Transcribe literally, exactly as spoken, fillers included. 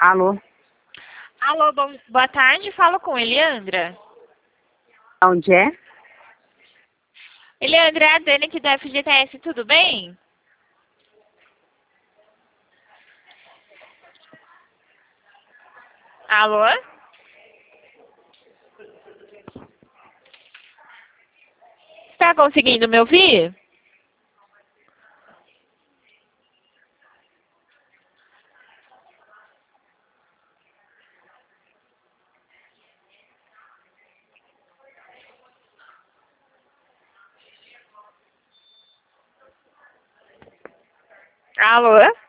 Alô? Alô, bom, boa tarde, falo com Eliandra. Onde é? Eliandra, é a Dani aqui do F G T S, tudo bem? Alô? Está conseguindo me ouvir? Alô?